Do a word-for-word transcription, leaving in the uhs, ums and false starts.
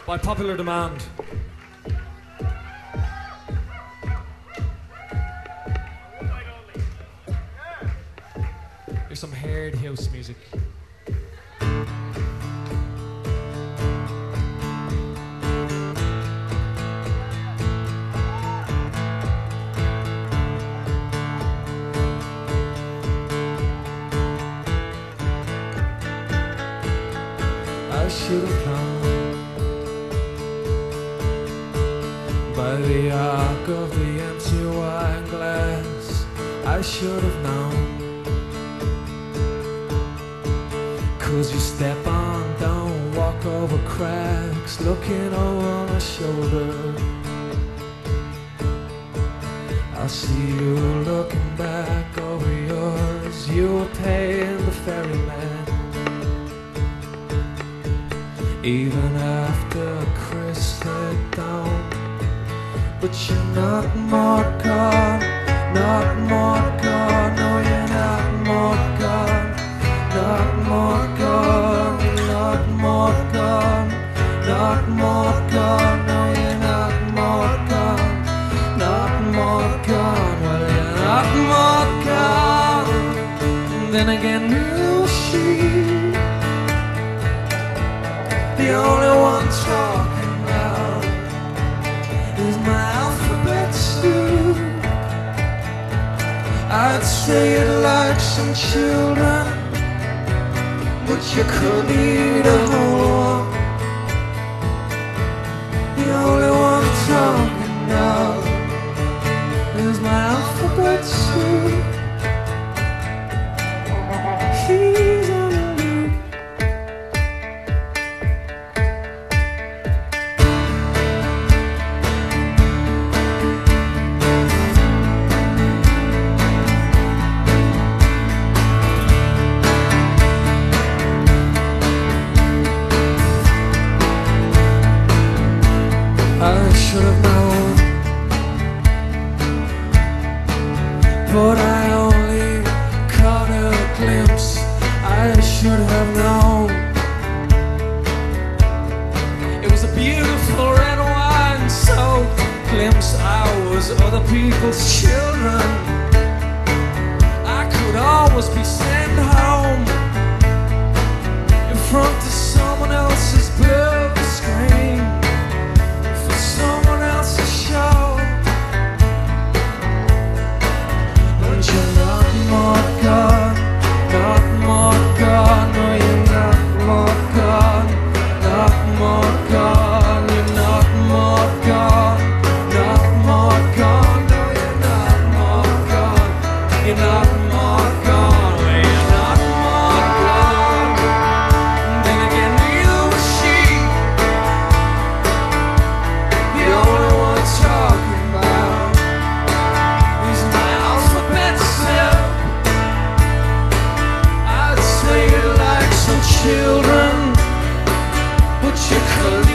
by popular demand. Here's some hard house music. I should have known by the arc of the empty wine glass. I should have known, 'cause you step on, don't walk over cracks, looking over my shoulder. I see you looking back over yours. You were paying the ferryman, even after Chris said don't. But you're not more gone, not more gone. No, you're not more gone, not more gone, not more gone, not more gone. No, you're not more gone, not more gone. Well, you're not more gone. And then again, will she? The only one talking now is my alphabet soup. I'd say it like some children, but you couldn't eat a whole one. The only one talking now is my alphabet soup. He's on a loop. I should have known, but I only caught a glimpse. I should have known. It was a beautiful red wine soaked glimpse. I was other people's children. I could always be sent home in front of someone else's big screen, for someone else's show. But you're not more gone, not more gone. No, you're not more gone, not more gone. You're not more gone, not more gone. No, you're not more gone, you're not more gone. Well, you're not more gone. Then again, neither was she. The only one talking about is my alphabet soup. I'd say it like some children, but you could